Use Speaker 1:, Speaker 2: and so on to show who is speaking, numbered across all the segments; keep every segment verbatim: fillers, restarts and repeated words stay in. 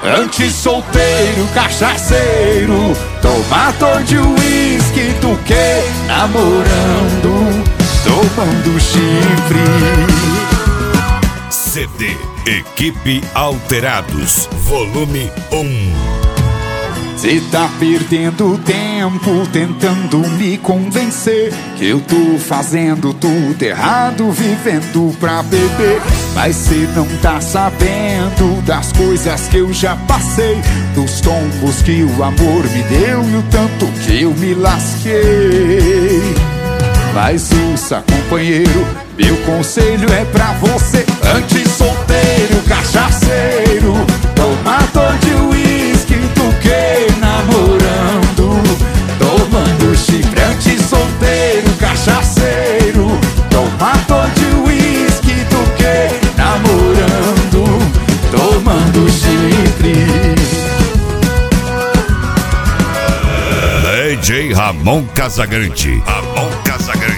Speaker 1: Antes solteiro, cachaceiro, tomador de uísque do que namorando, tomando chifre.
Speaker 2: C D Equipe Alterados, volume um.
Speaker 1: Cê tá perdendo tempo tentando me convencer que eu tô fazendo tudo errado, vivendo pra beber. Mas cê não tá sabendo das coisas que eu já passei, dos tombos que o amor me deu e o tanto que eu me lasquei. Mas ouça, companheiro, meu conselho é pra você. Antes solteiro, cachaceiro, tomador de uísque do que namorando, tomando chifre. Antes solteiro, cachaceiro, tomador de uísque do que namorando, tomando chifre.
Speaker 2: D J Ramon Casagrande. Ramon Casagrande.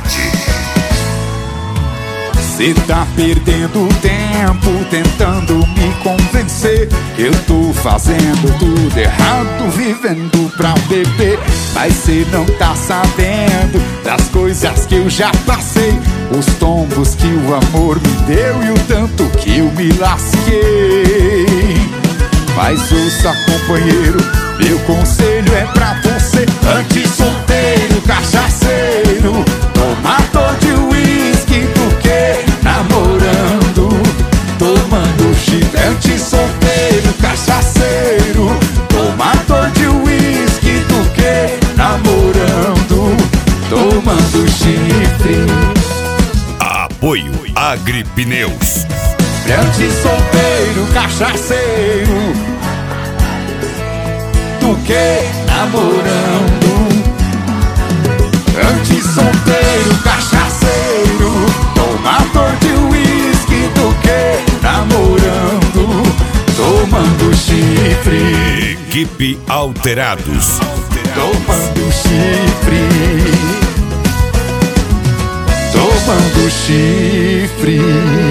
Speaker 1: Cê tá perdendo tempo tentando me convencer que eu tô fazendo tudo errado, vivendo pra beber. Mas cê não tá sabendo das coisas que eu já passei, os tombos que o amor me deu e o tanto que eu me lasquei. Mas ouça, companheiro, meu conselho é pra você. Antes solteiro, cachaceiro, tomador de uísque do que namorando, tomando chifre. Antes solteiro, cachaceiro, tomador de uísque do que namorando, tomando chifre.
Speaker 2: Apoio Agripneus.
Speaker 1: Antes solteiro, cachaceiro do que namorando. Antes solteiro, cachaceiro, tomador de uísque do que namorando, tomando chifre.
Speaker 2: Equipe Alterados.
Speaker 1: Tomando chifre. Tomando chifre.